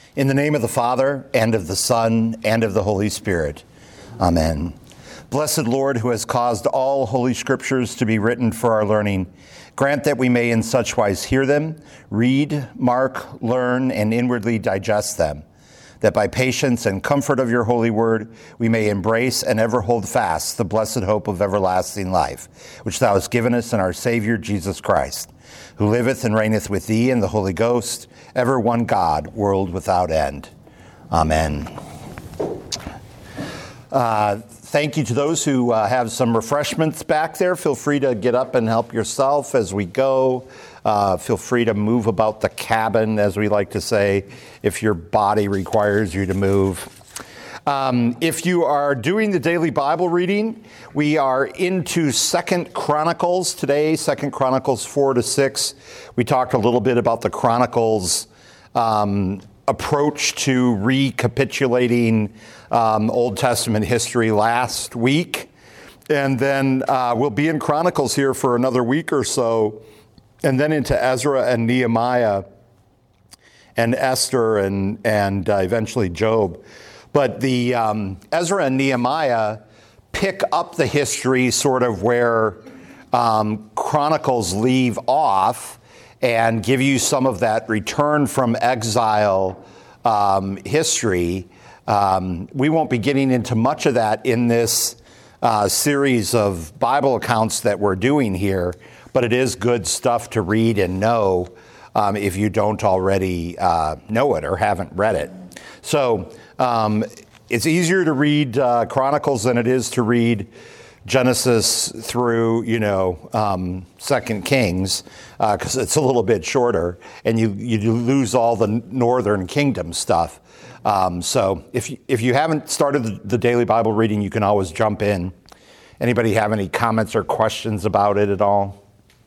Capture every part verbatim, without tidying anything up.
In the name of the Father, and of the Son, and of the Holy Spirit. Amen. Blessed Lord, who has caused all holy scriptures to be written for our learning, grant that we may in such wise hear them, read, mark, learn, and inwardly digest them, that by patience and comfort of your holy word we may embrace and ever hold fast the blessed hope of everlasting life, which thou hast given us in our Savior Jesus Christ, who liveth and reigneth with thee in the Holy Ghost, ever one God, world without end. Amen. Uh, thank you to those who uh, have some refreshments back there. Feel free to get up and help yourself as we go. Uh, feel free to move about the cabin, as we like to say, if your body requires you to move. Um, if you are doing the daily Bible reading, we are into Second Chronicles today, Second Chronicles four to six. We talked a little bit about the Chronicles um, approach to recapitulating um, Old Testament history last week. And then uh, we'll be in Chronicles here for another week or so, and then into Ezra and Nehemiah and Esther and, and uh, eventually Job. But the um, Ezra and Nehemiah pick up the history sort of where um, Chronicles leave off and give you some of that return from exile um, history. Um, we won't be getting into much of that in this uh, series of Bible accounts that we're doing here, but it is good stuff to read and know um, if you don't already uh, know it or haven't read it. So um, it's easier to read uh, Chronicles than it is to read Genesis through, you know, um, Second Kings, because uh, it's a little bit shorter, and you you lose all the Northern Kingdom stuff. Um, so if you, if you haven't started the, the daily Bible reading, you can always jump in. Anybody have any comments or questions about it at all?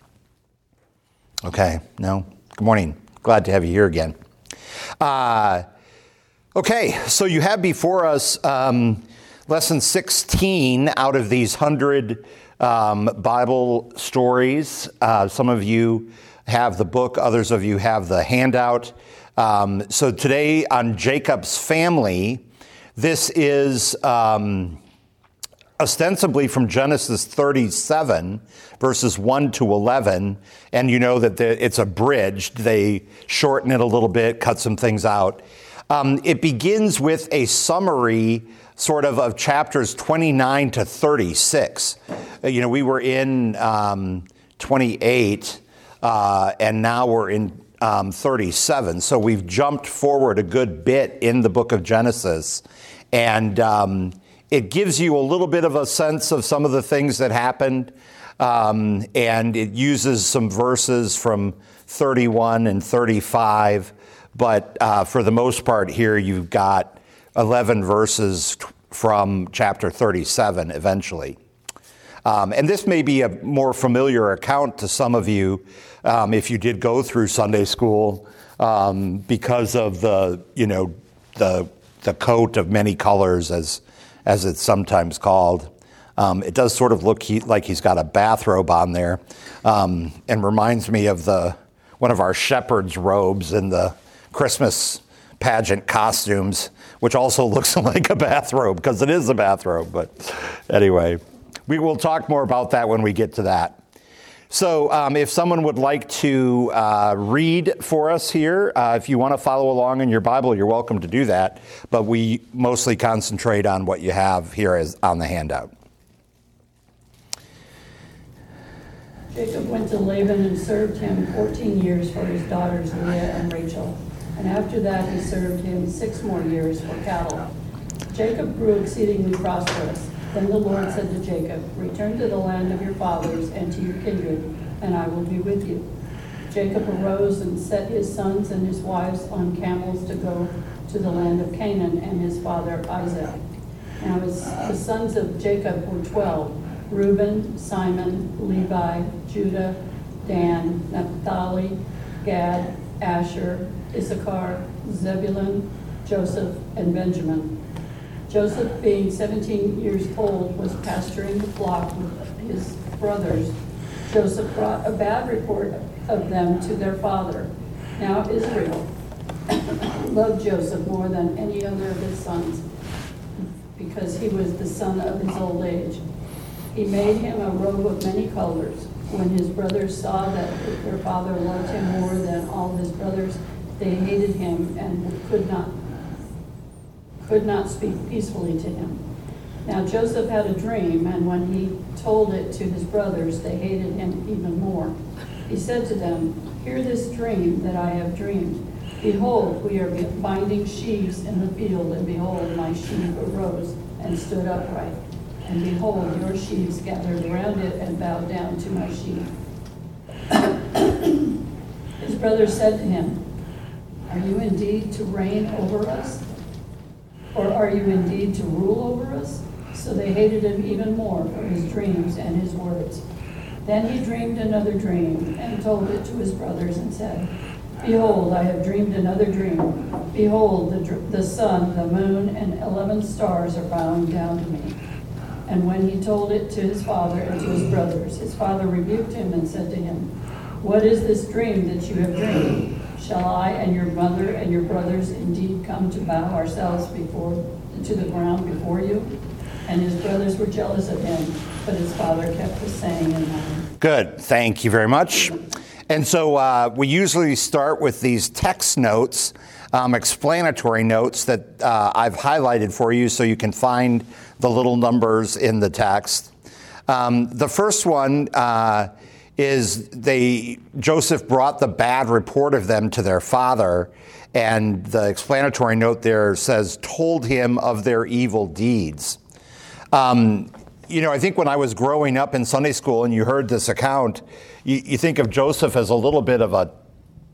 Okay, no? Good morning. Glad to have you here again. Uh, okay, so you have before us um, lesson sixteen out of these hundred um, Bible stories. Uh, some of you have the book, others of you have the handout. Um, so today on Jacob's family, this is um, ostensibly from Genesis thirty-seven, verses one to eleven, and you know that the, it's abridged. They shorten it a little bit, cut some things out. Um, it begins with a summary sort of of chapters twenty-nine to thirty-six. Uh, you know, we were in um, twenty-eight, uh, and now we're in um, thirty-seven. So we've jumped forward a good bit in the book of Genesis, and um, it gives you a little bit of a sense of some of the things that happened, um, and it uses some verses from thirty-one and thirty-five, but uh, for the most part here you've got eleven verses from chapter thirty-seven eventually. Um, and this may be a more familiar account to some of you um, if you did go through Sunday school um, because of the, you know, the the coat of many colors, as as it's sometimes called. Um, it does sort of look he, like he's got a bathrobe on there, um, and reminds me of the one of our shepherd's robes in the Christmas pageant costumes, which also looks like a bathrobe, because it is a bathrobe. But anyway, we will talk more about that when we get to that. So um, if someone would like to uh, read for us here, uh, if you want to follow along in your Bible, you're welcome to do that. But we mostly concentrate on what you have here as on the handout. Jacob went to Laban and served him fourteen years for his daughters Leah and Rachel. And after that he served him six more years for cattle. Jacob grew exceedingly prosperous. Then the Lord said to Jacob, "Return to the land of your fathers and to your kindred, and I will be with you." Jacob arose and set his sons and his wives on camels to go to the land of Canaan and his father Isaac. Now his, the sons of Jacob were twelve: Reuben, Simon, Levi, Judah, Dan, Naphtali, Gad, Asher, Issachar, Zebulun, Joseph, and Benjamin. Joseph, being seventeen years old, was pasturing the flock with his brothers. Joseph brought a bad report of them to their father. Now Israel loved Joseph more than any other of his sons because he was the son of his old age. He made him a robe of many colors. When his brothers saw that their father loved him more than all his brothers, they hated him and could not could not speak peacefully to him. Now Joseph had a dream, and when he told it to his brothers, they hated him even more. He said to them, "Hear this dream that I have dreamed. Behold, we are binding sheaves in the field, and behold, my sheaf arose and stood upright. And behold, your sheaves gathered around it and bowed down to my sheaf." His brothers said to him, "Are you indeed to reign over us? Or are you indeed to rule over us?" So they hated him even more for his dreams and his words. Then he dreamed another dream and told it to his brothers and said, "Behold, I have dreamed another dream. Behold, the, the sun, the moon, and eleven stars are bowing down to me." And when he told it to his father and to his brothers, his father rebuked him and said to him, "What is this dream that you have dreamed? Shall I and your mother and your brothers indeed come to bow ourselves before to the ground before you?" And his brothers were jealous of him, but his father kept the saying in mind. Good. Thank you very much. And so uh, we usually start with these text notes, um, explanatory notes that uh, I've highlighted for you so you can find the little numbers in the text. Um, the first one uh, is they Joseph brought the bad report of them to their father, and the explanatory note there says, told him of their evil deeds. Um, you know, I think when I was growing up in Sunday school and you heard this account, you, you think of Joseph as a little bit of a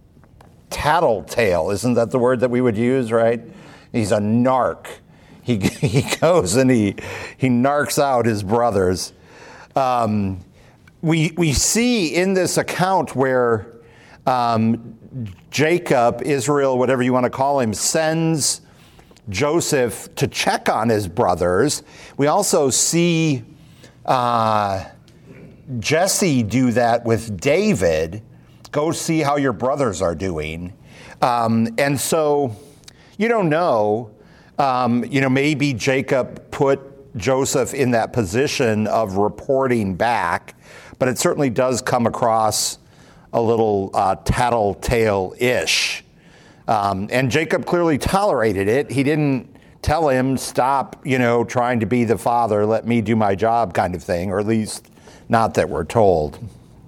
tattletale. Isn't that the word that we would use, right? He's a narc. He he goes and he he narcs out his brothers. Um, we we see in this account where um, Jacob, Israel, whatever you want to call him, sends Joseph to check on his brothers. We also see uh, Jesse do that with David. Go see how your brothers are doing. Um, and so you don't know. Um, you know, maybe Jacob put Joseph in that position of reporting back, but it certainly does come across a little uh, tattletale-ish. Um, and Jacob clearly tolerated it. He didn't tell him, stop, you know, trying to be the father, let me do my job kind of thing, or at least not that we're told.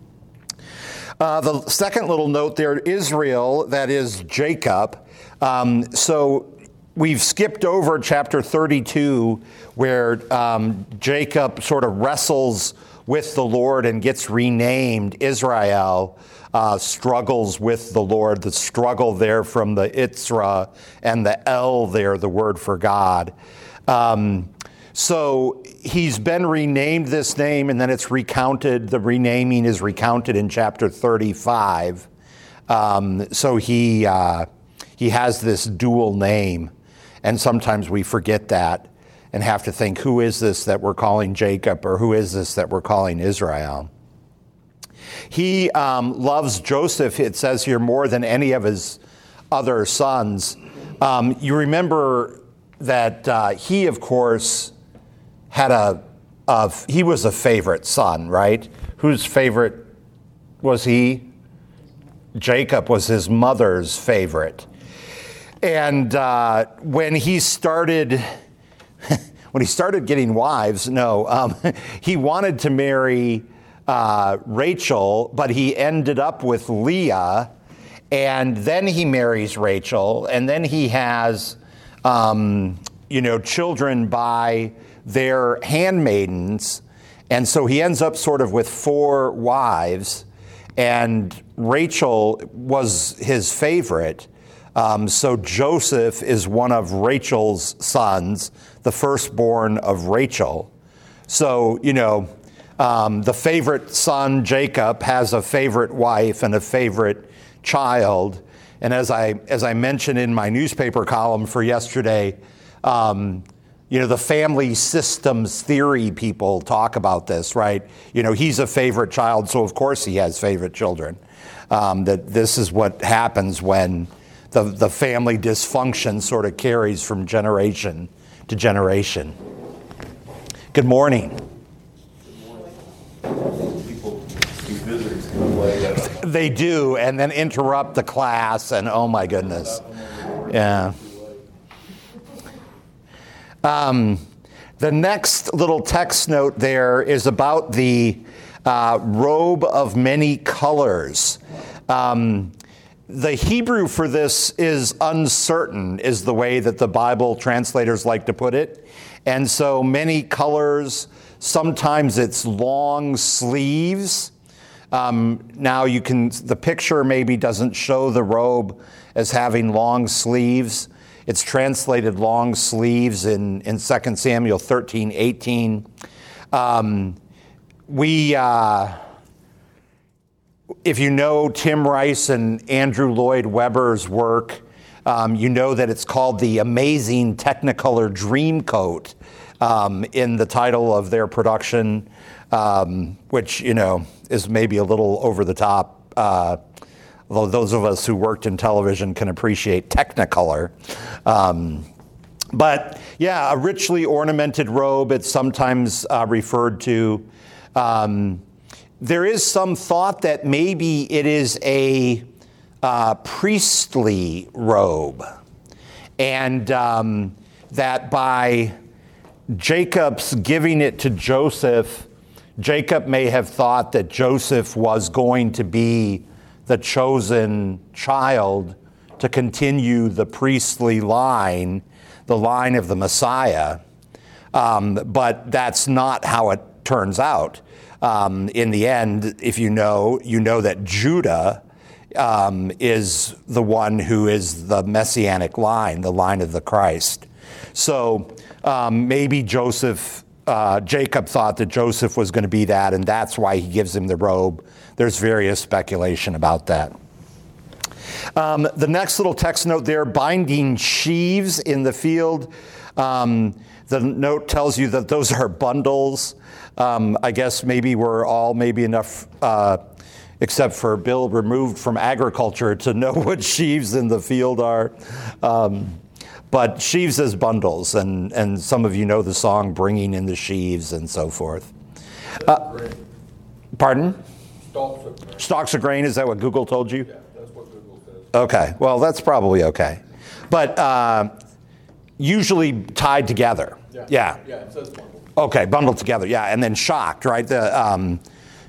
Uh, the second little note there, Israel, that is Jacob. Um, so we've skipped over chapter thirty-two, where um, Jacob sort of wrestles with the Lord and gets renamed Israel. Uh, struggles with the Lord, the struggle there from the Itzra and the El there, the word for God. Um, so he's been renamed this name, and then it's recounted, the renaming is recounted in chapter thirty-five. Um, so he, uh, he has this dual name, and sometimes we forget that and have to think, who is this that we're calling Jacob, or who is this that we're calling Israel? He um, loves Joseph, it says here, more than any of his other sons. Um, you remember that uh, he, of course, had a, a, he was a favorite son, right? Whose favorite was he? Jacob was his mother's favorite. And uh, when he started, when he started getting wives, no, um, he wanted to marry Uh, Rachel, but he ended up with Leah, and then he marries Rachel, and then he has, um, you know, children by their handmaidens, and so he ends up sort of with four wives, and Rachel was his favorite. Um, so Joseph is one of Rachel's sons, the firstborn of Rachel. So, you know, Um, the favorite son, Jacob, has a favorite wife and a favorite child. And as I as I mentioned in my newspaper column for yesterday, um, you know, the family systems theory people talk about this, right? You know, he's a favorite child, so of course he has favorite children. Um, that this is what happens when the, the family dysfunction sort of carries from generation to generation. Good morning. People, these visitors come away. They do, and then interrupt the class, and oh my goodness. Yeah. Um, the next little text note there is about the uh, robe of many colors. Um, the Hebrew for this is uncertain, is the way that the Bible translators like to put it. And so many colors, sometimes it's long sleeves. Um, now you can, the picture maybe doesn't show the robe as having long sleeves. It's translated long sleeves in, in Second Samuel thirteen eighteen. Um, we, uh, if you know Tim Rice and Andrew Lloyd Webber's work, um, you know that it's called the Amazing Technicolor Dreamcoat um, in the title of their production, um, which, you know, is maybe a little over the top. Uh, although those of us who worked in television can appreciate Technicolor. Um, but yeah, a richly ornamented robe, it's sometimes uh, referred to. Um, there is some thought that maybe it is a uh, priestly robe, and um, that by Jacob's giving it to Joseph, Jacob may have thought that Joseph was going to be the chosen child to continue the priestly line, the line of the Messiah. Um, but that's not how it turns out. Um, in the end, if you know, you know that Judah um, is the one who is the messianic line, the line of the Christ. So um, maybe Joseph, uh, Jacob thought that Joseph was going to be that, and that's why he gives him the robe. There's various speculation about that. Um, the next little text note there, binding sheaves in the field. Um, the note tells you that those are bundles. Um, I guess maybe we're all maybe enough, uh, except for Bill, removed from agriculture to know what sheaves in the field are. Um, but sheaves as bundles, and, and some of you know the song, Bringing in the Sheaves and so forth. Uh, pardon? Stalks of grain. Stalks of grain, is that what Google told you? Yeah, that's what Google says. Okay, well, that's probably okay. But uh, usually tied together. Yeah. Yeah. Yeah, it says bundle. Okay, bundled together, yeah, and then shocked, right? The um,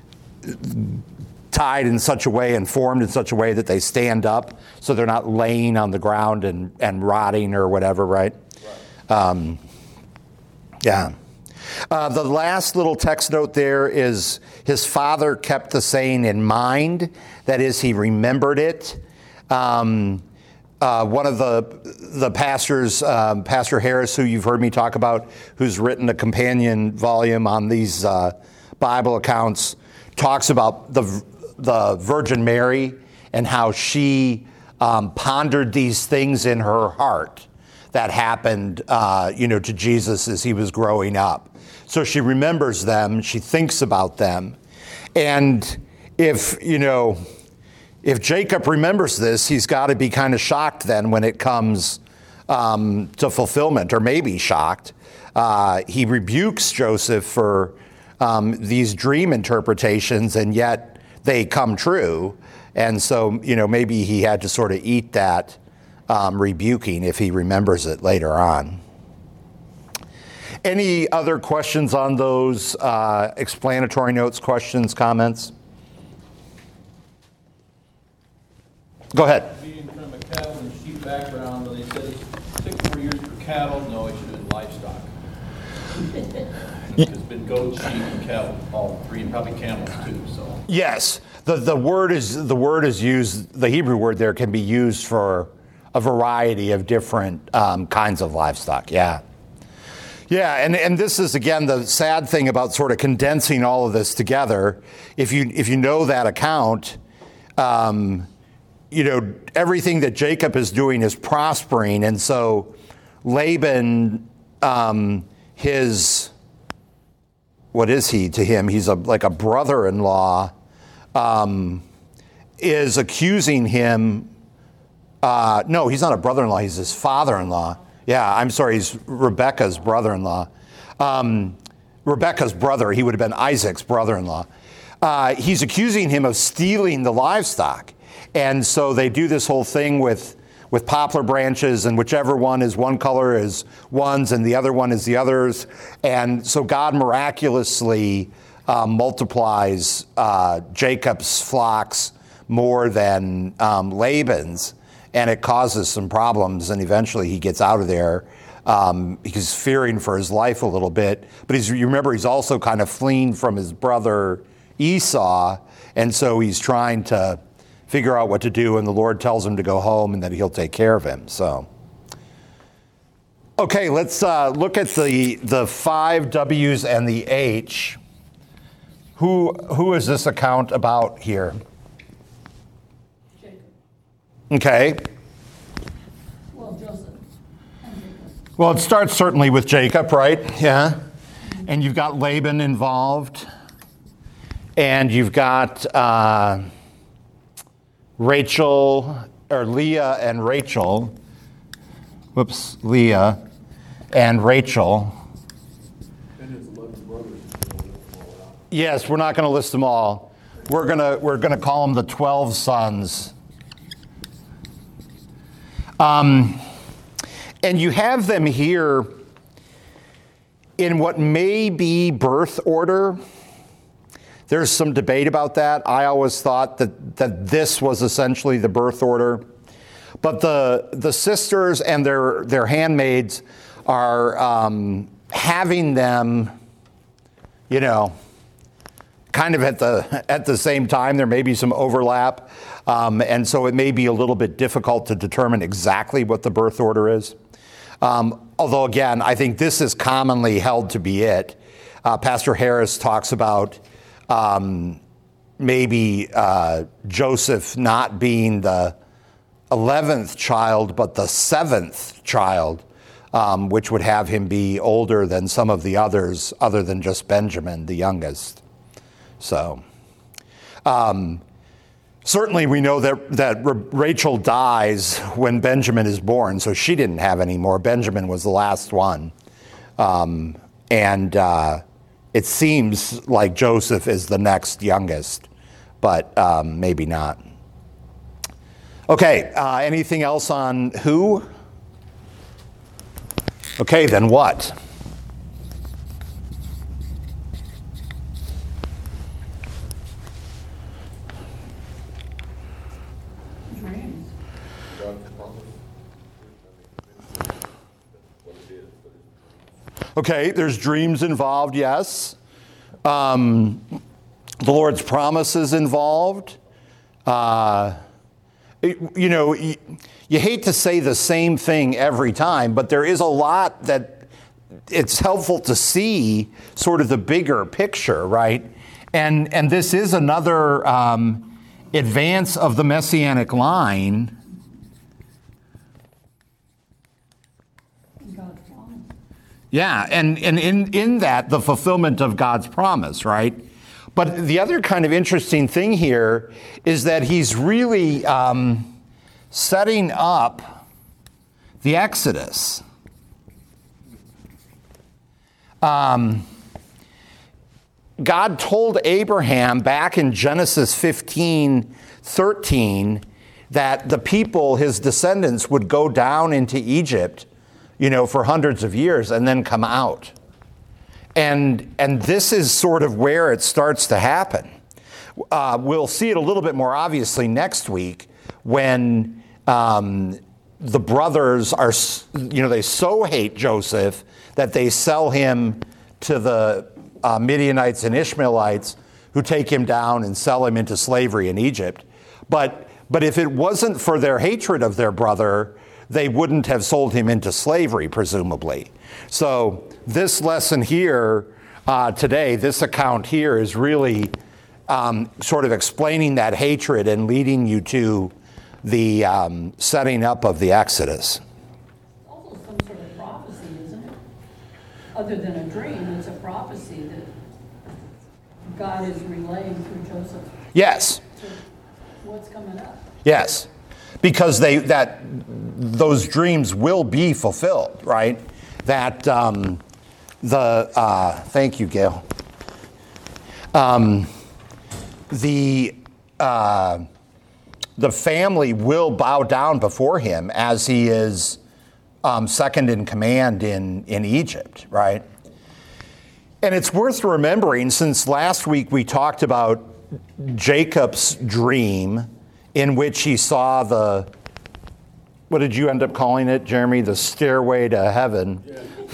tied in such a way and formed in such a way that they stand up, so they're not laying on the ground and, and rotting or whatever, right? Right. Um, yeah. Uh, the last little text note there is his father kept the saying in mind. That is, he remembered it. Um, uh, one of the the pastors, um, Pastor Harris, who you've heard me talk about, who's written a companion volume on these uh, Bible accounts, talks about the the Virgin Mary and how she um, pondered these things in her heart that happened, uh, you know, to Jesus as he was growing up. So she remembers them, she thinks about them. And if, you know, if Jacob remembers this, he's got to be kind of shocked then when it comes um, to fulfillment, or maybe shocked. Uh, he rebukes Joseph for um, these dream interpretations, and yet they come true. And so, you know, maybe he had to sort of eat that um, rebuking if he remembers it later on. Any other questions on those uh, explanatory notes, questions, comments? Go ahead. Being from a cattle and sheep background, when they said it's six more years for cattle, no, it should have been livestock. It's been goats, sheep, and cattle, all three, and probably camels too. So Yes, the the word is the word is used. The Hebrew word there can be used for a variety of different um, kinds of livestock. Yeah. Yeah, and, and this is, again, the sad thing about sort of condensing all of this together. If you if you know that account, um, you know, everything that Jacob is doing is prospering. And so Laban, um, his, what is he to him? He's a, like a brother-in-law, um, is accusing him Uh, no, he's not a brother-in-law. He's his father-in-law. Yeah, I'm sorry. He's Rebecca's brother-in-law. Um, Rebecca's brother. He would have been Isaac's brother-in-law. Uh, he's accusing him of stealing the livestock. And so they do this whole thing with, with poplar branches, and whichever one is one color is one's and the other one is the other's. And so God miraculously uh, multiplies uh, Jacob's flocks more than um, Laban's. And it causes some problems, and eventually he gets out of there um, because he's fearing for his life a little bit. But he's, you remember, he's also kind of fleeing from his brother Esau, and so he's trying to figure out what to do, and the Lord tells him to go home and that he'll take care of him. So, okay, let's uh, look at the the five W's and the H. Who who is this account about here? Okay. Well, Joseph and Jacob. Well, it starts certainly with Jacob, right? Yeah. And you've got Laban involved. And you've got uh, Rachel, or Leah and Rachel. Whoops, Leah and Rachel. And his eleven brothers. Yes, we're not going to list them all. We're going to we're going to call them the twelve sons. Um, and you have them here in what may be birth order. There's some debate about that. I always thought that, that this was essentially the birth order. But the the sisters and their, their handmaids are um, having them, you know, kind of at the at the same time. There may be some overlap. Um, and so it may be a little bit difficult to determine exactly what the birth order is. Um, although, again, I think this is commonly held to be it. Uh, Pastor Harris talks about um, maybe uh, Joseph not being the eleventh child, but the seventh child, um, which would have him be older than some of the others, other than just Benjamin, the youngest. So... Um, Certainly, we know that, that Rachel dies when Benjamin is born, so she didn't have any more. Benjamin was the last one. Um, and uh, it seems like Joseph is the next youngest, but um, maybe not. Okay, uh, anything else on who? Okay, then what? Dreams. God's promise. What it is, but it's Okay, there's dreams involved, yes. Um, the Lord's promises involved. Uh, it- you know, you, you hate to say the same thing every time, but there is a lot that it's helpful to see sort of the bigger picture, right? And and this is another um, advance of the Messianic line. God's promise. Yeah, and, and in, in that, the fulfillment of God's promise, right? But the other kind of interesting thing here is that he's really um, setting up the Exodus. Um, God told Abraham back in Genesis fifteen thirteen that the people, his descendants, would go down into Egypt, you know, for hundreds of years and then come out. And, and this is sort of where it starts to happen. Uh, we'll see it a little bit more obviously next week when um, the brothers are, you know, they so hate Joseph that they sell him to the uh, Midianites and Ishmaelites, who take him down and sell him into slavery in Egypt. But, but if it wasn't for their hatred of their brother, they wouldn't have sold him into slavery, presumably. So this lesson here uh, today, this account here, is really um, sort of explaining that hatred and leading you to the um, setting up of the Exodus. Also some sort of prophecy, isn't it? Other than a dream, it's a prophecy that God is relaying through Joseph Yes, to what's coming up. yes. because they that those dreams will be fulfilled, right? That um, the uh, thank you, Gail. Um, the uh, the family will bow down before him as he is um, second in command in in Egypt, right? And it's worth remembering, since last week we talked about Jacob's dream in which he saw the, what did you end up calling it, Jeremy? The stairway to heaven.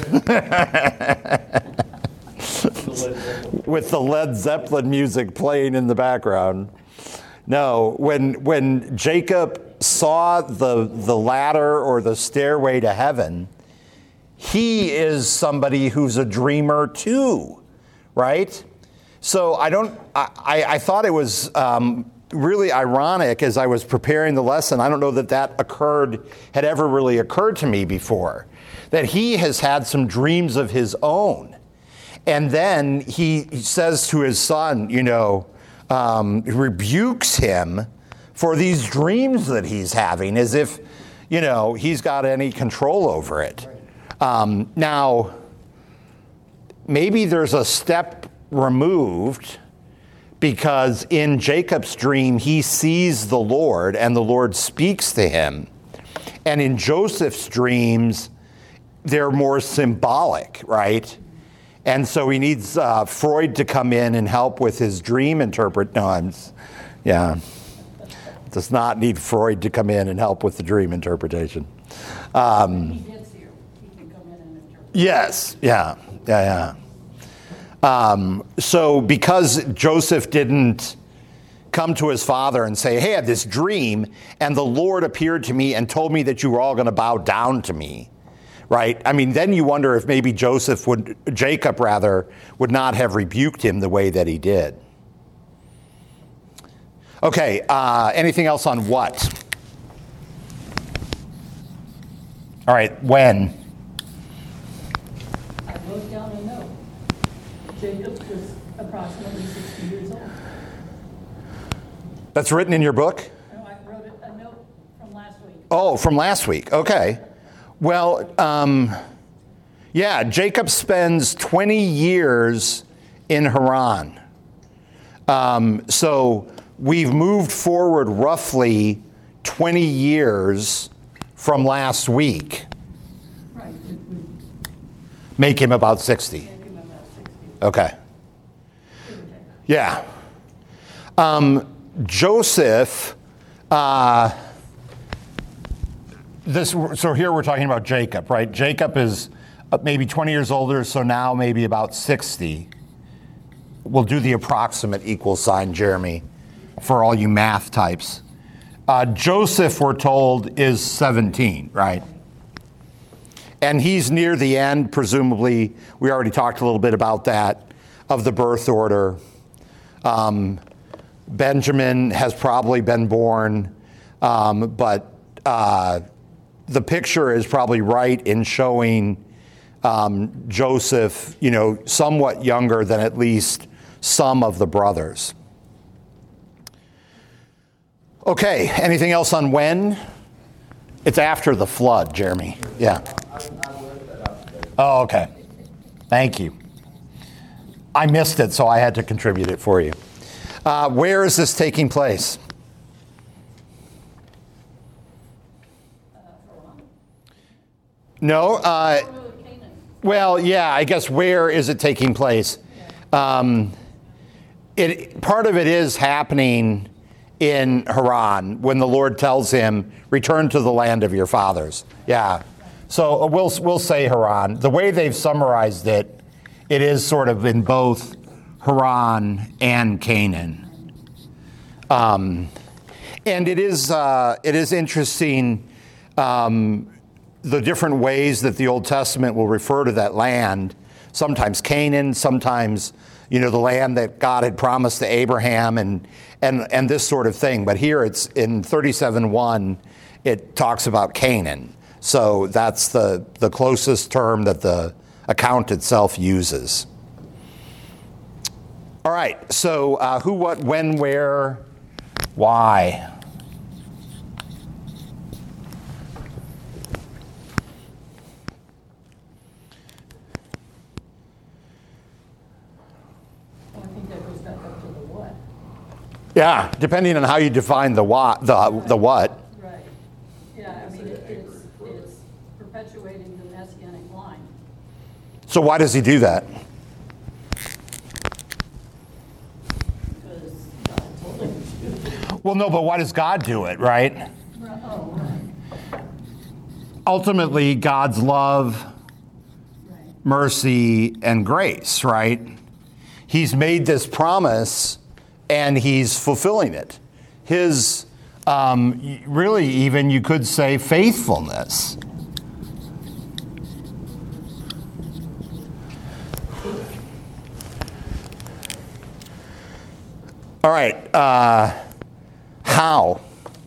With the Led Zeppelin music playing in the background. No, when when Jacob saw the the ladder or the stairway to heaven, he is somebody who's a dreamer too, right? So I don't. I, I thought it was um, really ironic as I was preparing the lesson. I don't know that that occurred had ever really occurred to me before, that he has had some dreams of his own, and then he, he says to his son, you know, um, rebukes him for these dreams that he's having, as if, you know, he's got any control over it. Um, now, maybe there's a step removed, because in Jacob's dream, he sees the Lord and the Lord speaks to him. And in Joseph's dreams, they're more symbolic, right? And so he needs uh, Freud to come in and help with his dream interpret. No, I'm, yeah, does not need Freud to come in and help with the dream interpretation. Um, Yes, yeah, yeah, yeah. Um, so because Joseph didn't come to his father and say, hey, I had this dream, and the Lord appeared to me and told me that you were all going to bow down to me, right? I mean, then you wonder if maybe Joseph would, Jacob rather, would not have rebuked him the way that he did. Okay, uh, anything else on what? All right, when? Wrote down a note. Jacob was approximately sixty years old. That's written in your book? No, I wrote it, a note from last week. Oh, from last week. Okay. Well, um, yeah, Jacob spends twenty years in Haran. Um, so we've moved forward roughly twenty years from last week. Right. Make him about sixty. Make him about sixty. Okay. Yeah. Um, Joseph, uh, this, so here we're talking about Jacob, right? Jacob is maybe twenty years older, so now maybe about sixty. We'll do the approximate equal sign, Jeremy, for all you math types. Uh, Joseph, we're told, is seventeen, right? And he's near the end, presumably. We already talked a little bit about that, of the birth order. Um, Benjamin has probably been born, um, but uh, the picture is probably right in showing um, Joseph, you know, somewhat younger than at least some of the brothers. Okay, anything else on when? It's after the flood, Jeremy. Yeah. Oh, okay. Thank you. I missed it, so I had to contribute it for you. Uh, where is this taking place? No. Uh, well, yeah, I guess where is it taking place? Um, it, part of it is happening in Haran when the Lord tells him, return to the land of your fathers. Yeah. So we'll we'll say Haran. The way they've summarized it, it is sort of in both Haran and Canaan. Um, and it is uh, it is interesting um, the different ways that the Old Testament will refer to that land. Sometimes Canaan, sometimes, you know, the land that God had promised to Abraham, and and and this sort of thing. But here it's in thirty-seven one, it talks about Canaan. So that's the, the closest term that the account itself uses. All right, so uh, who, what, when, where, why? Yeah, depending on how you define the what, the, the what. Right. Yeah, I mean, it- it's, it's perpetuating the messianic line. So why does he do that? Because God told him to do it. Well, no, but why does God do it, right? Oh, right. Ultimately, God's love, Right. mercy, and grace, right? He's made this promise and he's fulfilling it. His, um, really, even you could say faithfulness. All right, uh, how?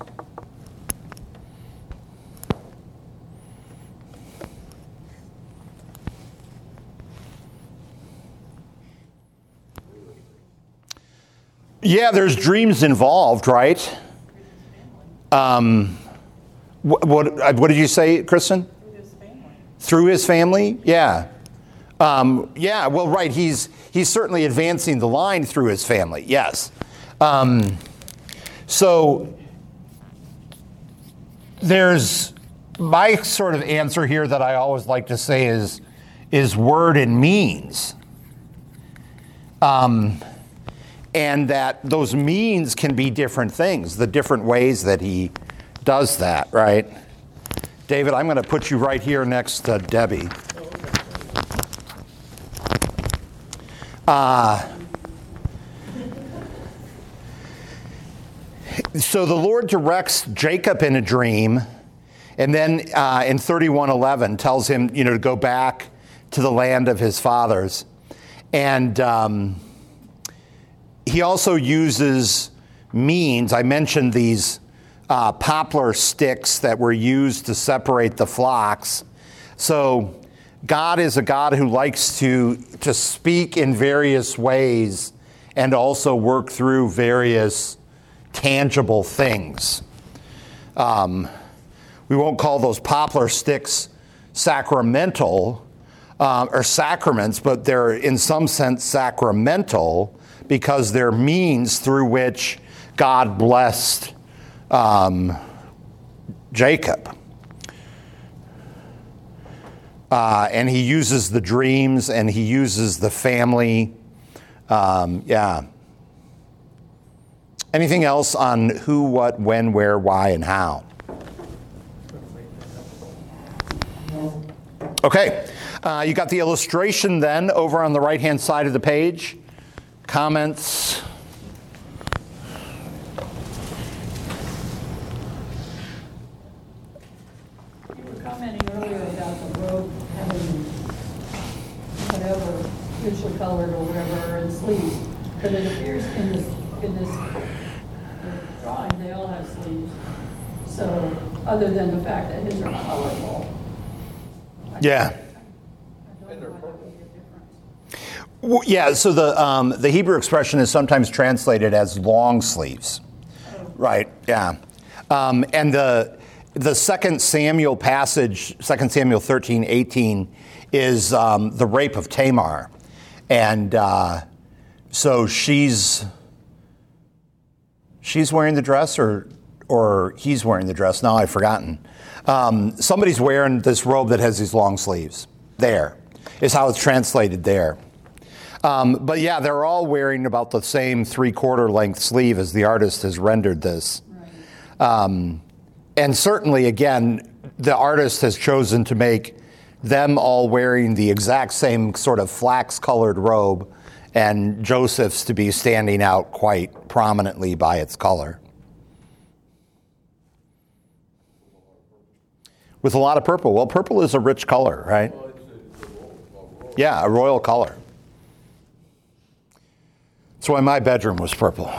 Yeah, there's dreams involved, right? Um, what, what, what did you say, Kristen? Through his family. Through his family? Yeah. Um, yeah, well, right. He's, he's certainly advancing the line through his family, yes. Um, so there's my sort of answer here that I always like to say is, is word and means. Um, and that those means can be different things, the different ways that he does that, right? David, I'm going to put you right here next to Debbie. Uh, so the Lord directs Jacob in a dream, and then uh, in thirty-one eleven tells him, you know, to go back to the land of his fathers. And um, he also uses means. I mentioned these uh, poplar sticks that were used to separate the flocks. So God is a God who likes to, to speak in various ways and also work through various tangible things. Um, we won't call those poplar sticks sacramental uh, or sacraments, but they're in some sense sacramental because they're means through which God blessed um, Jacob. Uh, and he uses the dreams and he uses the family. Um, yeah. Anything else on who, what, when, where, why, and how? Okay. Uh, you got the illustration then over on the right-hand side of the page. Comments? You were commenting earlier about the robe having whatever, richly colored or whatever, and sleeves. But it appears in this, in this drawing, they all have sleeves. So, other than the fact that his are colorful. Yeah. I don't know why that would be a difference. Well, yeah, so the um, the Hebrew expression is sometimes translated as long sleeves. Right, yeah. Um, and the the second Samuel passage, Second Samuel thirteen, eighteen, is um, the rape of Tamar. And uh, so she's she's wearing the dress or or he's wearing the dress. Now I've forgotten. Um, somebody's wearing this robe that has these long sleeves. There is how it's translated there. Um, but yeah, they're all wearing about the same three-quarter length sleeve as the artist has rendered this. Right. Um, and certainly, again, the artist has chosen to make them all wearing the exact same sort of flax-colored robe, and Joseph's to be standing out quite prominently by its color. With a lot of purple. Well, purple is a rich color, right? Yeah, a royal color. That's why my bedroom was purple.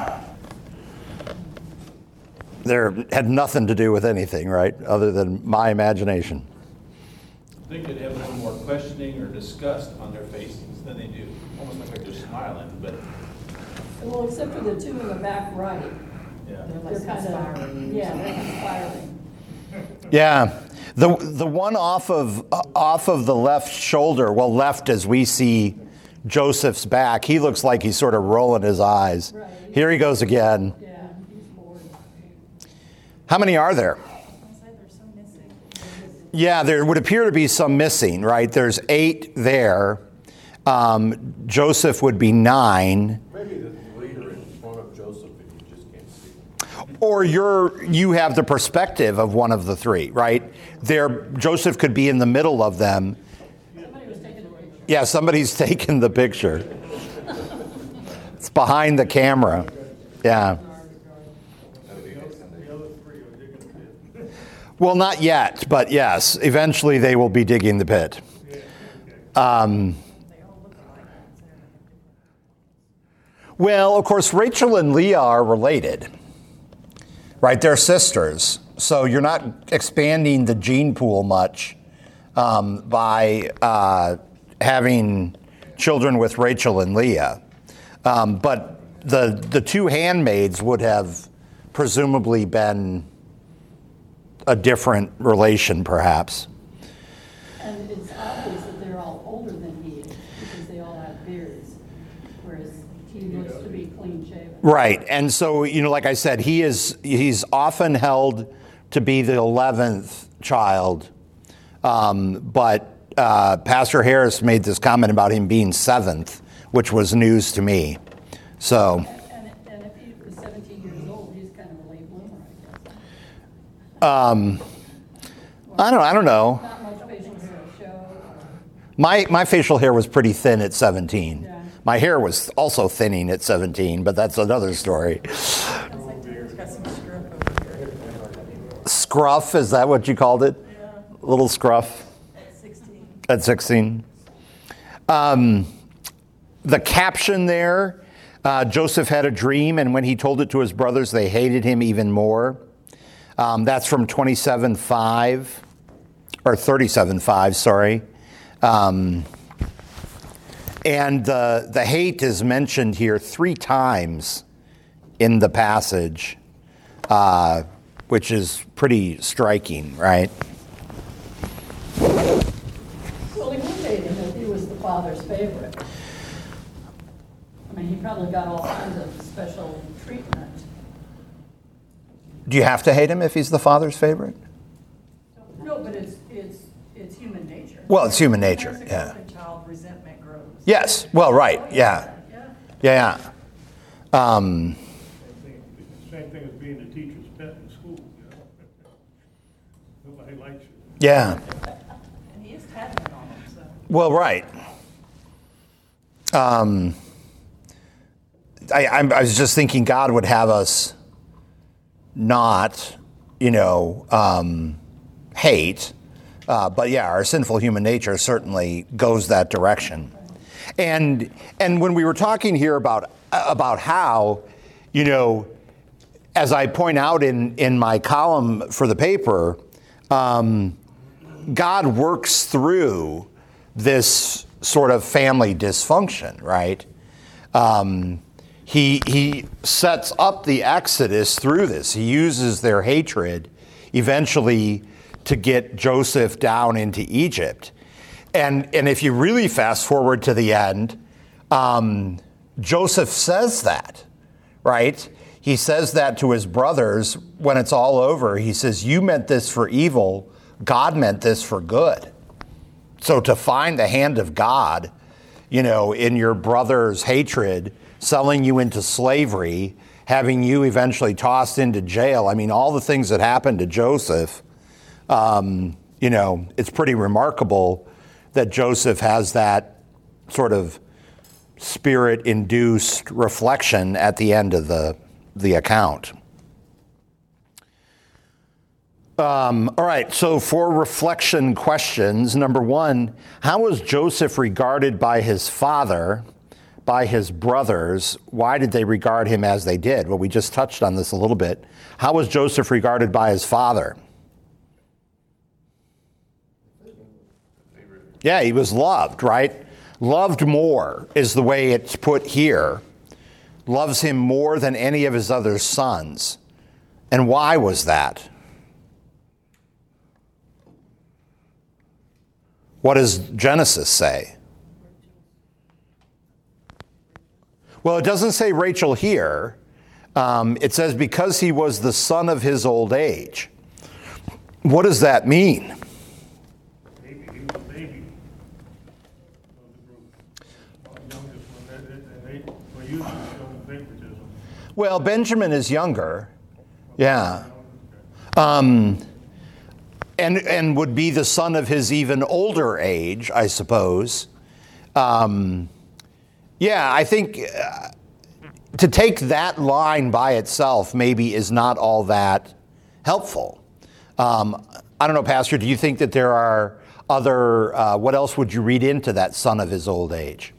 There had nothing to do with anything, right, other than my imagination. I think they'd have a little more questioning or disgust on their faces than they do. Almost like they're just smiling, but Well, except for the two in the back right. yeah. They're kind of, yeah, they're inspiring. Yeah, the the one off of uh, off of the left shoulder, well, left as we see Joseph's back, he looks like he's sort of rolling his eyes. Right. Here he goes again. Yeah, he's bored. How many are there? There's some missing. Yeah, there would appear to be some missing, right? There's eight there. Um, Joseph would be nine. Maybe the three are in front of Joseph and you just can't see them. Or you're you have the perspective of one of the three, right? There, Joseph could be in the middle of them. Somebody was taking a picture. Yeah, somebody's taken the picture. It's behind the camera. Yeah. Well, not yet, but yes, eventually they will be digging the pit. Um, well, of course, Rachel and Leah are related, right? They're sisters. So you're not expanding the gene pool much um, by uh, having children with Rachel and Leah. Um, but the the two handmaids would have presumably been a different relation, perhaps. And it's obvious that they're all older than he is because they all have beards, whereas he looks to be clean shaven. Right. And so, you know, like I said, he is he's often held to be the eleventh child. Um, but uh, Pastor Harris made this comment about him being seventh, which was news to me. So, And, and if he was seventeen years old, he's kind of a late bloomer, I guess. um, I don't I don't know. Not much facial hair to show. My my facial hair was pretty thin at seventeen. Yeah. My hair was also thinning at seventeen, but that's another story. It's got some scruff over here. Scruff, is that what you called it? Yeah, Little scruff at sixteen. at sixteen. Um, the caption there, uh, Joseph had a dream, and when he told it to his brothers, they hated him even more. Um, that's from twenty-seven five, or thirty-seven five, sorry. Um, and the, the hate is mentioned here three times in the passage, uh, which is pretty striking, right? Well, he would hate him if he was the father's favorite. I mean, he probably got all kinds of special treatment. Do you have to hate him if he's the father's favorite? No, but it's, it's, it's human nature. Well, it's human nature, As a yeah. golden child, resentment grows. Yes, well, right, yeah, Yeah. yeah, yeah. Um, Same thing as being a teacher's pet in school, you know? Nobody likes you. yeah, And he is tattling on them, so. well, right. Um, I, I'm- I was just thinking God would have us not, you know, um, hate, uh, but yeah, our sinful human nature certainly goes that direction. And and when we were talking here about about how, you know, as I point out in in my column for the paper, um, God works through this sort of family dysfunction, right? Um, he he sets up the Exodus through this. He uses their hatred eventually to get Joseph down into Egypt. And, and if you really fast forward to the end, um, Joseph says that, right? He says that to his brothers when it's all over. He says, you meant this for evil. God meant this for good. So to find the hand of God, you know, in your brother's hatred, selling you into slavery, having you eventually tossed into jail. I mean, all the things that happened to Joseph, um, you know, it's pretty remarkable that Joseph has that sort of spirit-induced reflection at the end of the, the account. Um, all right, so for reflection questions, number one, how was Joseph regarded by his father, by his brothers? Why did they regard him as they did? Well, we just touched on this a little bit. How was Joseph regarded by his father? Yeah, he was loved, right? Loved more is the way it's put here. Loves him more than any of his other sons. And why was that? What does Genesis say? Well, it doesn't say Rachel here. Um, it says because he was the son of his old age. What does that mean? Maybe he was a baby of the group. Youngest one, and and they were usually shown favoritism. Well, Benjamin is younger. Yeah. Um, and, and would be the son of his even older age, I suppose. Um, yeah, I think uh, to take that line by itself maybe is not all that helpful. Um, I don't know, Pastor, do you think that there are other, uh, what else would you read into that son of his old age?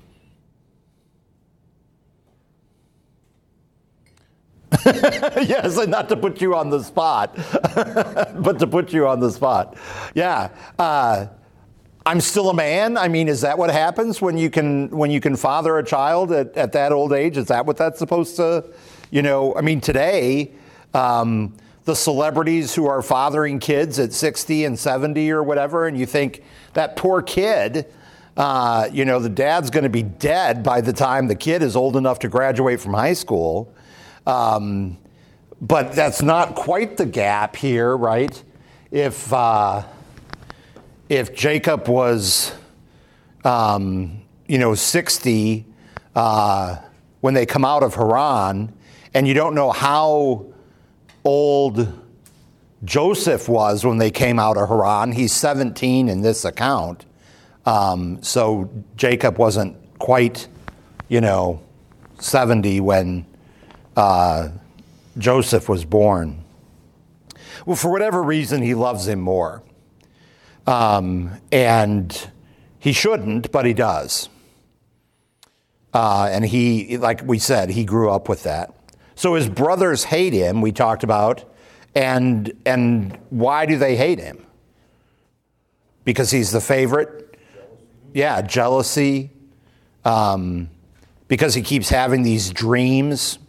Yes, and not to put you on the spot, but to put you on the spot. Yeah. Uh, I'm still a man. I mean, is that what happens when you can when you can father a child at, at that old age? Is that what that's supposed to, you know, I mean, today, um, the celebrities who are fathering kids at sixty and seventy or whatever, and you think that poor kid, uh, you know, the dad's going to be dead by the time the kid is old enough to graduate from high school. Um, but that's not quite the gap here, right? If uh, if Jacob was, um, you know, sixty uh, when they come out of Haran, and you don't know how old Joseph was when they came out of Haran. He's seventeen in this account. Um, so Jacob wasn't quite, you know, seventy when uh, Joseph was born. Well, for whatever reason, he loves him more. Um, and he shouldn't, but he does. Uh, and he, like we said, he grew up with that. So his brothers hate him, we talked about. And and why do they hate him? Because he's the favorite? Yeah, jealousy. Um, because he keeps having these dreams.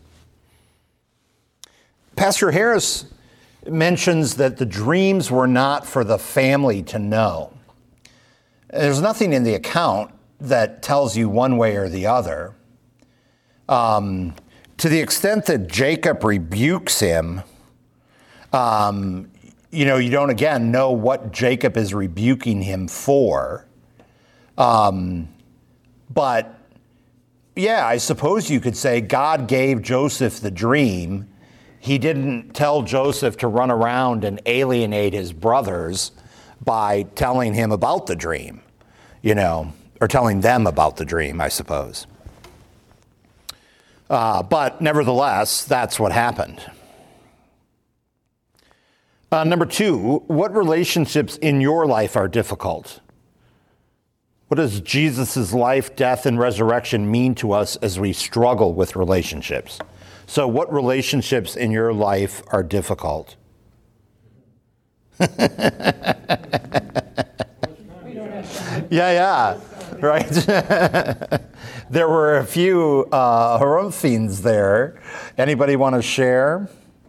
Pastor Harris mentions that the dreams were not for the family to know. There's nothing in the account that tells you one way or the other. Um, to the extent that Jacob rebukes him, um, you know, you don't, again, know what Jacob is rebuking him for. Um, but, yeah, I suppose you could say God gave Joseph the dream. He didn't tell Joseph to run around and alienate his brothers by telling him about the dream, you know, or telling them about the dream, I suppose. Uh, but nevertheless, that's what happened. Uh, number two, what relationships in your life are difficult? What does Jesus' life, death, and resurrection mean to us as we struggle with relationships? So what relationships in your life are difficult? Yeah, yeah, right. There were a few uh, Harumphians there. Anybody want to share?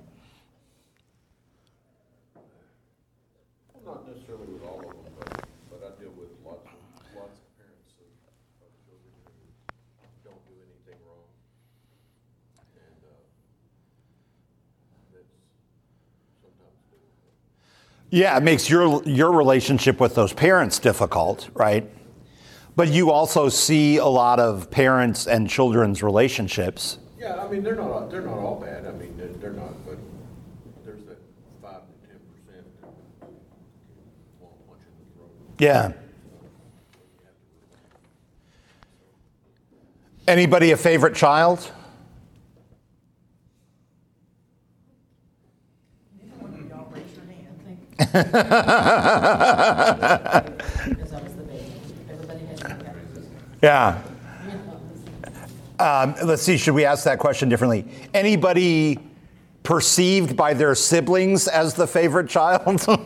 Not necessarily with all of them, but, but I deal with lots of, lots of parents of, of children who don't do anything wrong. And uh, that's sometimes difficult. Yeah, it makes your your relationship with those parents difficult, right? But you also see a lot of parents and children's relationships. Yeah, I mean, they're not, all- they're not all bad. I mean, they're, they're not, but there's that five to ten percent that won't punch in the throat. Yeah. Anybody a favorite child? Y'all raise your hand. Because I was the baby. Everybody has their characters. Yeah. Um, let's see, should we ask that question differently? Anybody perceived by their siblings as the favorite child?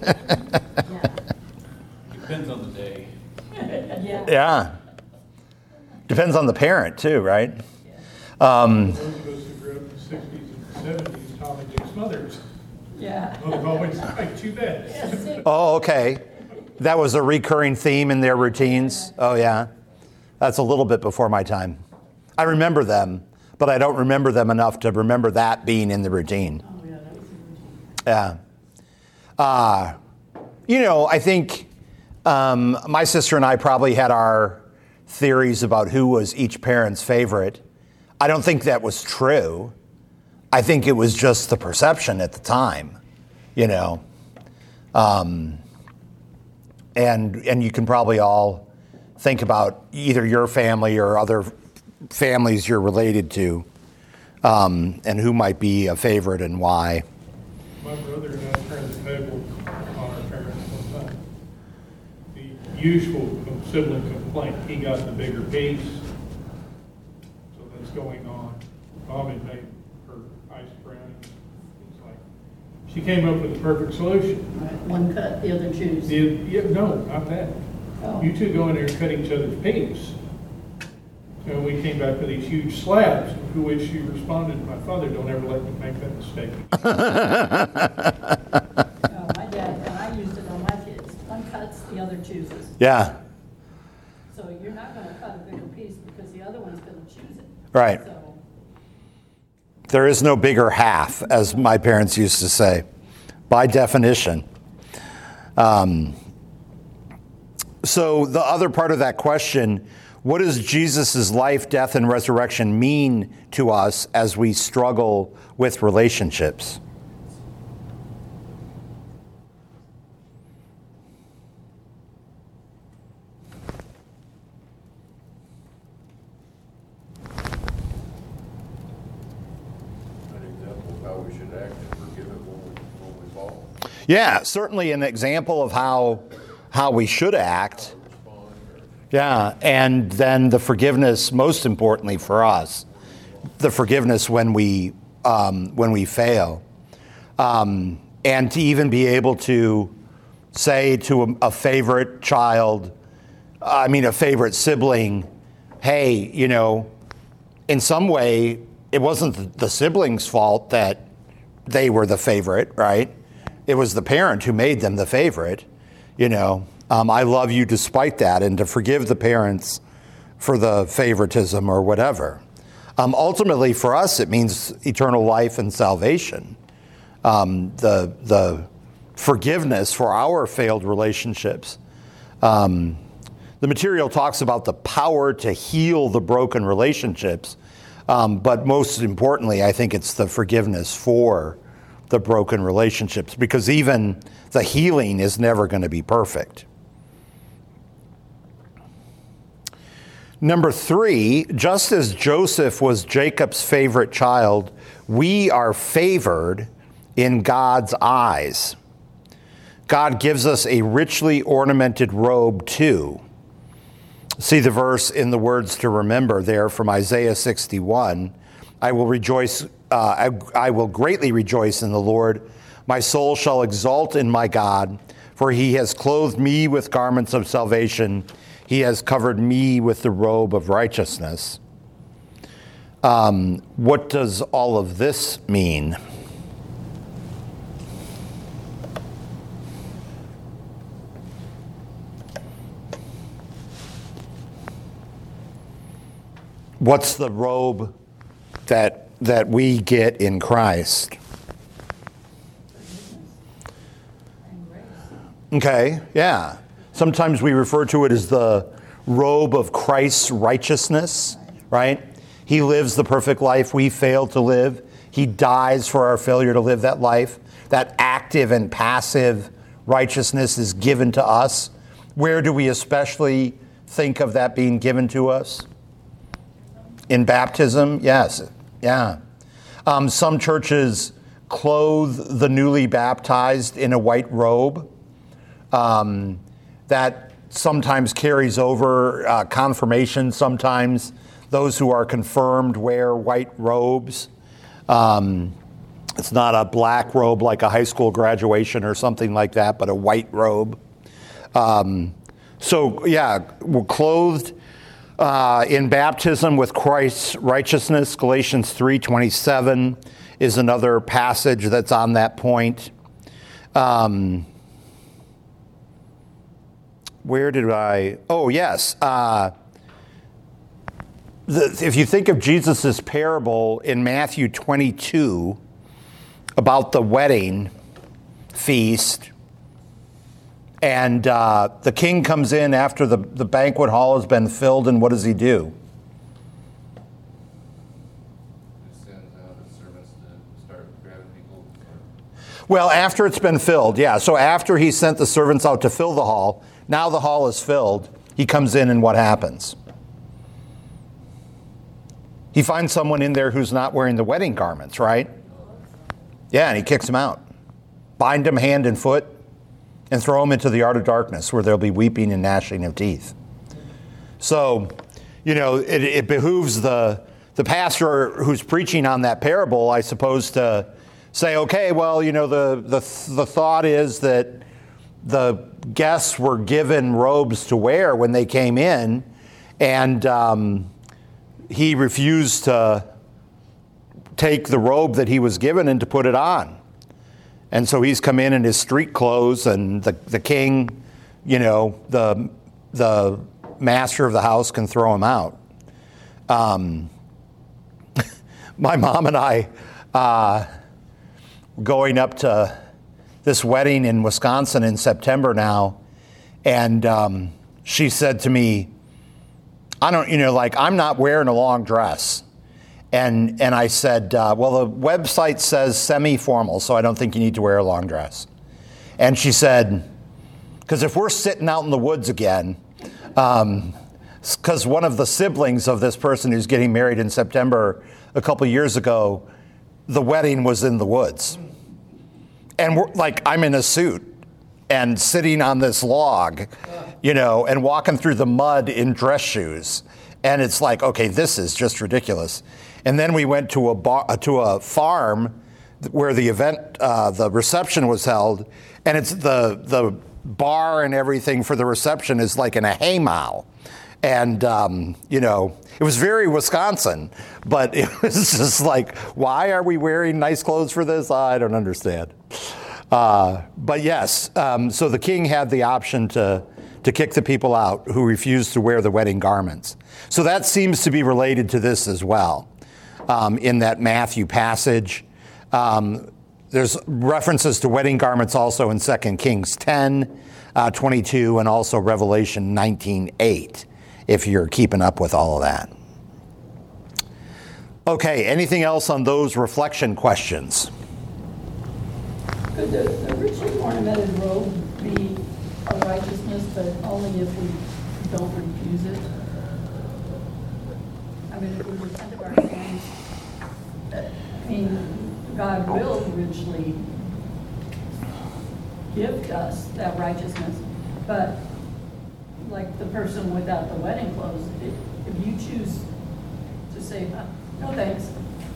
Depends on the day. Yeah. Yeah. Depends on the parent, too, right? Um, Those of us who grew up in the sixties and seventies, Tom and Dick Smothers, Yeah. those have always liked you best. Yes. oh, okay. That was a recurring theme in their routines. Oh, yeah. That's a little bit before my time. I remember them, but I don't remember them enough to remember that being in the routine. Oh, yeah, that was the routine. Yeah. Uh, you know, I think um, my sister and I probably had our theories about who was each parent's favorite. I don't think that was true. I think it was just the perception at the time, you know. Um, and and you can probably all think about either your family or other families you're related to, um, and who might be a favorite and why. My brother and I turned the table on our parents one time. The usual sibling complaint, he got the bigger piece, so that's going on. Mom had made her ice brownies. It's like, she came up with the perfect solution. Right, one cut, the other choose. The, yeah, no, not that. Oh. You two go in there and cut each other's piece. So we came back with these huge slabs, to which she responded, my father, don't ever let me make that mistake. Oh, my dad, and I used it on my kids. One cuts, the other chooses. Yeah, So you're not gonna cut a bigger piece because the other one's gonna choose it. right. So, There is no bigger half, as my parents used to say, by definition. Um, so the other part of that question, what does Jesus' life, death, and resurrection mean to us as we struggle with relationships? An example of how we should act and forgive it when we, when we fall. Yeah, certainly an example of how how we should act. Respond or Yeah, and then the forgiveness, most importantly for us, the forgiveness when we um, when we fail, um, and to even be able to say to a, a favorite child, I mean a favorite sibling, hey, you know, in some way it wasn't the sibling's fault that they were the favorite, right? It was the parent who made them the favorite. You know, um, I love you despite that, and to forgive the parents for the favoritism or whatever. Um, ultimately, for us, it means eternal life and salvation. Um, the the forgiveness for our failed relationships. Um, the material talks about the power to heal the broken relationships, um, but most importantly, I think it's the forgiveness for the broken relationships, because even the healing is never going to be perfect. Number three, just as Joseph was Jacob's favorite child, we are favored in God's eyes. God gives us a richly ornamented robe too. See the verse in the words to remember there from Isaiah sixty-one. I will rejoice, uh, I, I will greatly rejoice in the Lord. My soul shall exult in my God, for he has clothed me with garments of salvation. He has covered me with the robe of righteousness. Um, what does all of this mean? What's the robe that that we get in Christ? and grace. Okay, yeah. Sometimes we refer to it as the robe of Christ's righteousness, right? He lives the perfect life we fail to live. He dies for our failure to live that life. That active and passive righteousness is given to us. Where do we especially think of that being given to us? In baptism, yes, yeah. Um, some churches clothe the newly baptized in a white robe. Um, that sometimes carries over uh, confirmation. Sometimes those who are confirmed wear white robes. Um, it's not a black robe like a high school graduation or something like that, but a white robe. Um, so, yeah, we're clothed uh, in baptism with Christ's righteousness. Galatians three twenty-seven is another passage that's on that point. Um, Where did I? Oh, yes. Uh, the, if you think of Jesus' parable in Matthew twenty-two about the wedding feast, and uh, the king comes in after the, the banquet hall has been filled, and what does he do? He sends out his servants to start grabbing people. Well, after it's been filled, yeah. So after he sent the servants out to fill the hall, now the hall is filled, he comes in and what happens? He finds someone in there who's not wearing the wedding garments, right? Yeah, and he kicks him out. Bind him hand and foot and throw him into the outer darkness where there'll be weeping and gnashing of teeth. So, you know, it, it behooves the, the pastor who's preaching on that parable, I suppose, to say, okay, well, you know, the, the, the thought is that the guests were given robes to wear when they came in, and um, he refused to take the robe that he was given and to put it on. And so he's come in in his street clothes, and the, the king, you know, the, the master of the house can throw him out. Um, my mom and I uh, going up to this wedding in Wisconsin in September now, and um, she said to me, I don't, you know, like, I'm not wearing a long dress. And and I said, uh, well, the website says semi-formal, so I don't think you need to wear a long dress. And she said, because if we're sitting out in the woods again, because um, one of the siblings of this person who's getting married in September a couple years ago, the wedding was in the woods. And we're like, I'm in a suit and sitting on this log, you know, and walking through the mud in dress shoes. And it's like, okay, this is just ridiculous. And then we went to a bar, to a farm where the event, uh, the reception was held, and it's the the bar and everything for the reception is like in a haymow. And, um, you know, it was very Wisconsin, but it was just like, why are we wearing nice clothes for this? I don't understand. Uh, but yes, um, so the king had the option to to kick the people out who refused to wear the wedding garments. So that seems to be related to this as well. Um, in that Matthew passage, um, there's references to wedding garments also in Second Kings ten, uh, twenty-two, and also Revelation nineteen eight, if you're keeping up with all of that. Okay, anything else on those reflection questions? Could the, the richly ornamented robe be a righteousness, but only if we don't refuse it? I mean, if we repent of our sins, I mean, God will richly gift us that righteousness, but like the person without the wedding clothes, if, if you choose to say, no thanks.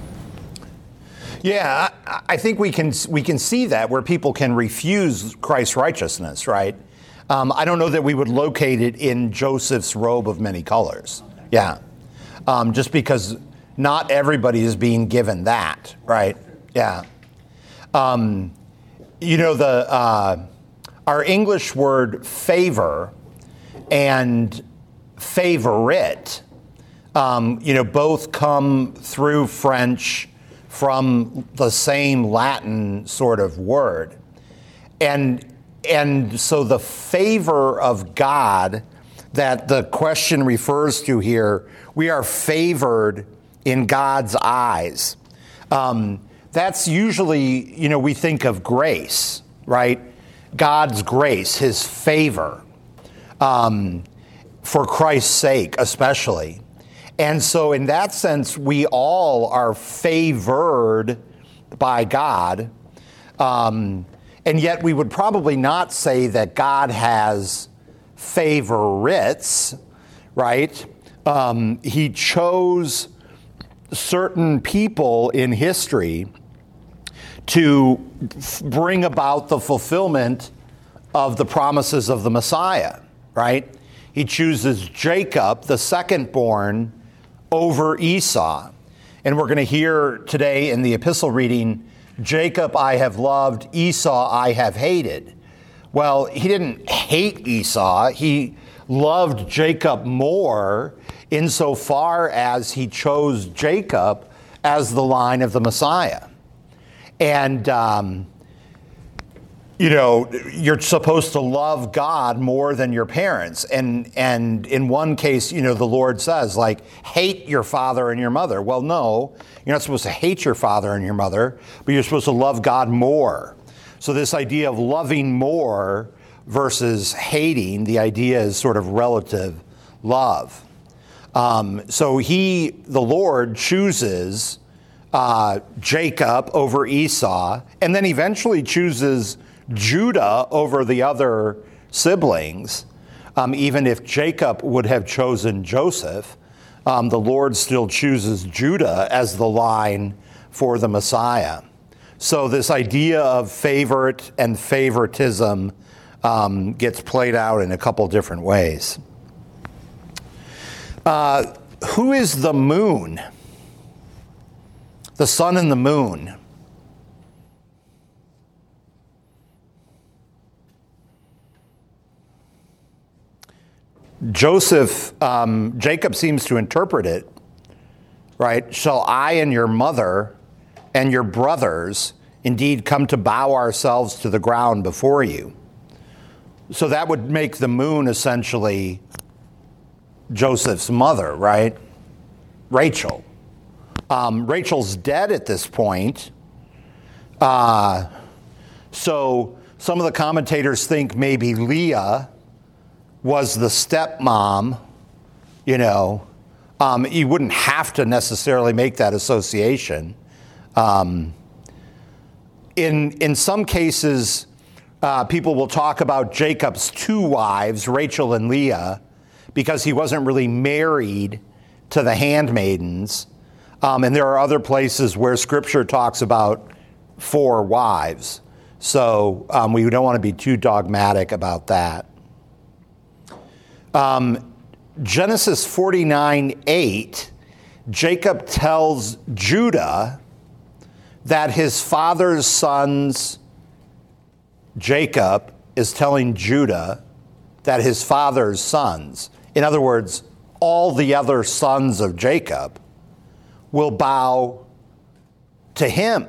Yeah, I, I think we can we can see that where people can refuse Christ's righteousness, right? Um, I don't know that we would locate it in Joseph's robe of many colors. Okay. Yeah, um, just because not everybody is being given that, right? Yeah. Um, you know, the uh, our English word favor and favorite, um, you know, both come through French from the same Latin sort of word. And and so the favor of God that the question refers to here, we are favored in God's eyes. Um, that's usually, you know, we think of grace, right? God's grace, his favor, um, for Christ's sake especially. And so in that sense, we all are favored by God. Um, and yet we would probably not say that God has favorites, right? Um, he chose certain people in history to f- bring about the fulfillment of the promises of the Messiah, right? He chooses Jacob, the second born, over Esau. And we're going to hear today in the epistle reading, Jacob I have loved, Esau I have hated. Well, he didn't hate Esau. He loved Jacob more insofar as he chose Jacob as the line of the Messiah. And, um, you know, you're supposed to love God more than your parents. And, and in one case, you know, the Lord says, like, hate your father and your mother. Well, no, you're not supposed to hate your father and your mother, but you're supposed to love God more. So this idea of loving more versus hating, the idea is sort of relative love. Um, so he, the Lord, chooses uh, Jacob over Esau, and then eventually chooses Judah over the other siblings. Um, even if Jacob would have chosen Joseph, um, the Lord still chooses Judah as the line for the Messiah. So this idea of favorite and favoritism um, gets played out in a couple different ways. Uh, who is the moon? The sun and the moon. Joseph, um, Jacob seems to interpret it, right? Shall I and your mother and your brothers indeed come to bow ourselves to the ground before you? So that would make the moon essentially Joseph's mother, right? Rachel. Um, Rachel's dead at this point. Uh, so some of the commentators think maybe Leah was the stepmom, you know. Um, you wouldn't have to necessarily make that association. Um, in, in some cases, uh, people will talk about Jacob's two wives, Rachel and Leah, because he wasn't really married to the handmaidens. Um, and there are other places where Scripture talks about four wives. So um, we don't want to be too dogmatic about that. Um, Genesis forty-nine eight, Jacob tells Judah that his father's sons, Jacob is telling Judah that his father's sons, in other words, all the other sons of Jacob, will bow to him.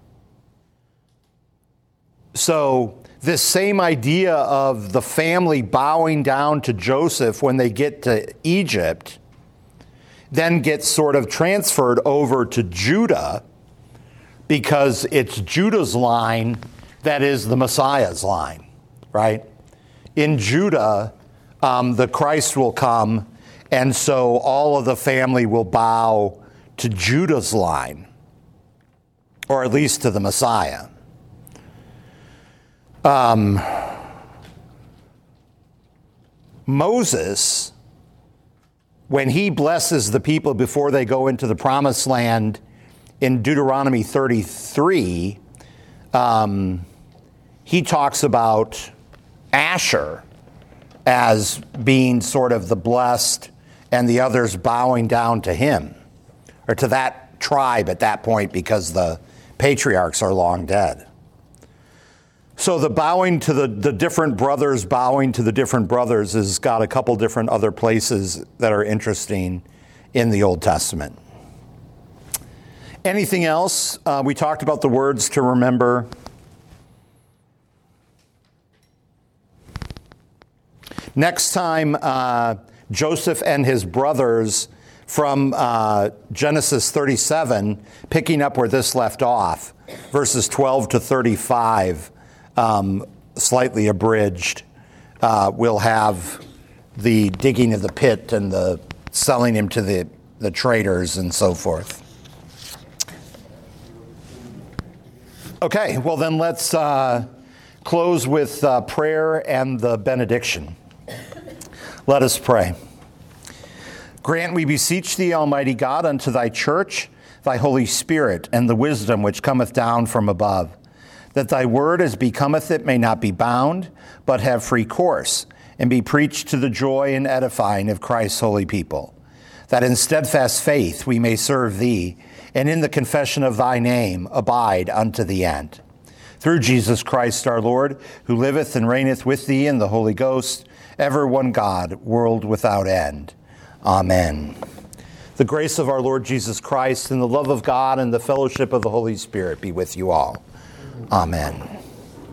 So this same idea of the family bowing down to Joseph when they get to Egypt then gets sort of transferred over to Judah, because it's Judah's line that is the Messiah's line, right? In Judah, um, the Christ will come, and so all of the family will bow to Judah's line, or at least to the Messiah. Um, Moses, when he blesses the people before they go into the promised land in Deuteronomy thirty-three, um, he talks about Asher as being sort of the blessed and the others bowing down to him, or to that tribe at that point, because the patriarchs are long dead. So the bowing to the, the different brothers, bowing to the different brothers has got a couple different other places that are interesting in the Old Testament. Anything else? Uh, we talked about the words to remember. Next time, uh, Joseph and his brothers from uh, Genesis thirty-seven, picking up where this left off, verses twelve to thirty-five, um, slightly abridged. Uh, we'll have the digging of the pit and the selling him to the, the traders and so forth. Okay, well then let's uh, close with uh, prayer and the benediction. Let us pray. Grant, we beseech thee, Almighty God, unto thy church, thy Holy Spirit, and the wisdom which cometh down from above, that thy word as becometh it may not be bound, but have free course, and be preached to the joy and edifying of Christ's holy people, that in steadfast faith we may serve thee, and in the confession of thy name abide unto the end. through Jesus Christ our Lord, who liveth and reigneth with thee in the Holy Ghost, ever one God, world without end. Amen. The grace of our Lord Jesus Christ and the love of God and the fellowship of the Holy Spirit be with you all. Amen.